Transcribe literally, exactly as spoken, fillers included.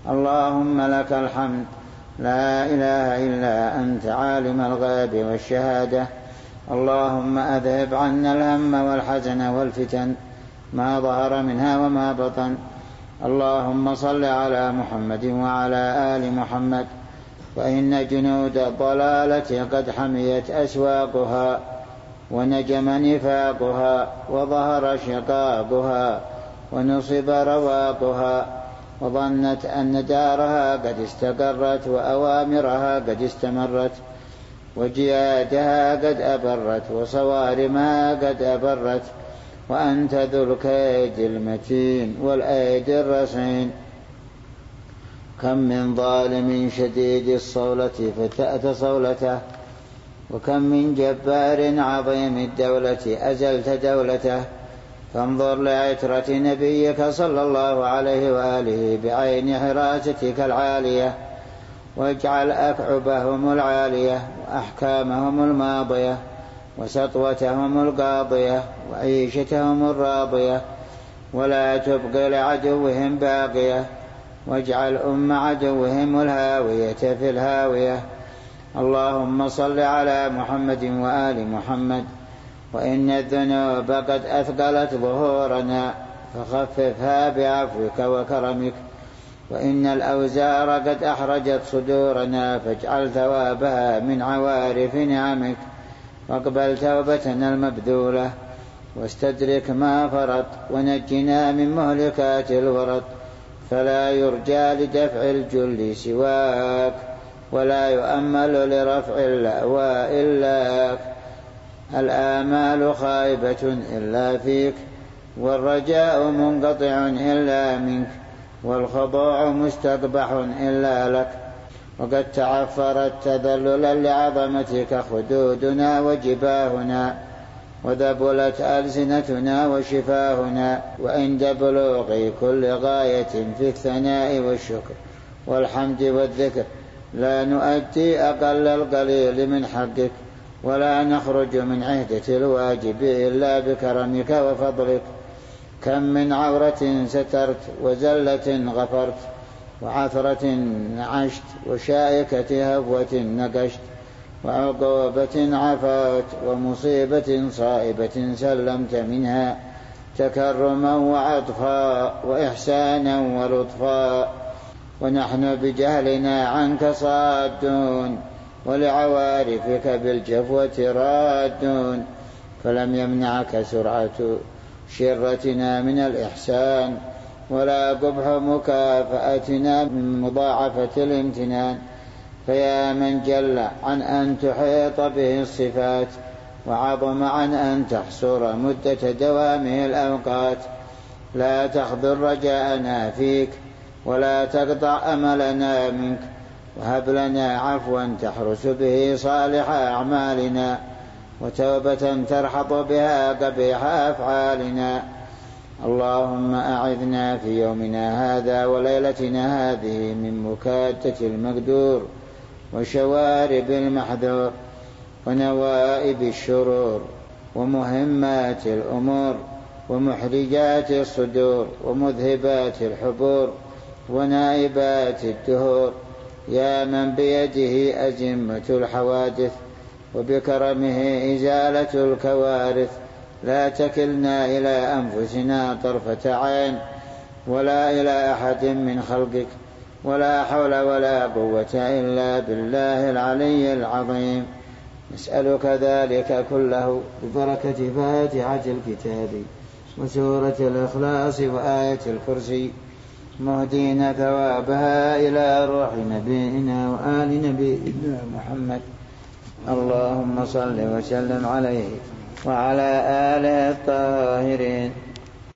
اللهم لك الحمد لا إله إلا أنت عالم الغيب والشهادة. اللهم أذهب عنا الهم والحزن والفتن ما ظهر منها وما بطن. اللهم صل على محمد وعلى آل محمد. وإن جنود الضلالة قد حميت أسواقها ونجم نفاقها وظهر شقاقها ونصب رواقها، وظنت أن دارها قد استقرت وأوامرها قد استمرت وجيادها قد أبرت وصوارمها قد أبرت، وأنت ذو الكيد المتين والأيدي الرصين. كم من ظالم شديد الصولة فتأت صولته، وكم من جبار عظيم الدولة أزلت دولته. فانظر لعترة نبيك صلى الله عليه وآله بعين حراستك العالية، واجعل أكعبهم العالية وأحكامهم الماضية وسطوتهم القاضية وعيشتهم الراضية، ولا تبقي لعدوهم باقية، واجعل أم عدوهم الهاوية في الهاوية. اللهم صل على محمد وآل محمد. وإن الذنوب قد أثقلت ظهورنا فخففها بعفوك وكرمك، وإن الأوزار قد أحرجت صدورنا فاجعل ثوابها من عوارف نعمك، واقبل توبتنا المبذولة واستدرك ما فرط، ونجنا من مهلكات الورط. فلا يرجى لدفع الجل سواك، ولا يؤمل لرفع اللأواء إلاك. الآمال خائبة إلا فيك، والرجاء منقطع إلا منك، والخضوع مستقبح إلا لك. وقد تعفرت تذللا لعظمتك خدودنا وجباهنا، وذبلت ألسنتنا وشفاهنا، وعند بلوغ كل غاية في الثناء والشكر والحمد والذكر لا نؤدي أقل القليل من حقك، ولا نخرج من عهدة الواجب إلا بكرمك وفضلك. كم من عورة سترت وزلة غفرت، وعثرة نعشت، وشائكة هفوة نقشت، وعقوبة عفوت، ومصيبة صائبة سلمت منها تكرما وعطفا وإحسانا ولطفا. ونحن بجهلنا عنك صادون، ولعوارفك بالجفوة رادون، فلم يمنعك سرعة شرتنا من الإحسان، ولا قبح مكافأتنا من مضاعفة الامتنان. فيا من جل عن أن تحيط به الصفات، وعظم عن أن تحصر مدة دوامه الأوقات، لا تخذل رجاءنا فيك، ولا تقطع أملنا منك، وهب لنا عفوا تحرس به صالح أعمالنا، وتوبة ترحط بها قبيح أفعالنا. اللهم أعذنا في يومنا هذا وليلتنا هذه من مكادة المقدور، وشوارب المحذور، ونوائب الشرور، ومهمات الأمور، ومحرجات الصدور، ومذهبات الحبور، ونائبات الدهور. يا من بيده أزمة الحوادث، وبكرمه إزالة الكوارث، لا تكلنا إلى أنفسنا طرفة عين، ولا إلى أحد من خلقك، ولا حول ولا قوة إلا بالله العلي العظيم. نسألك ذلك كله ببركة فاتحة الكتاب وسورة الإخلاص وآية الكرسي، مهدين ثوابها إلى روح نبينا وآل نبينا محمد. اللهم صل وسلم عليه وعلى آله الطاهرين.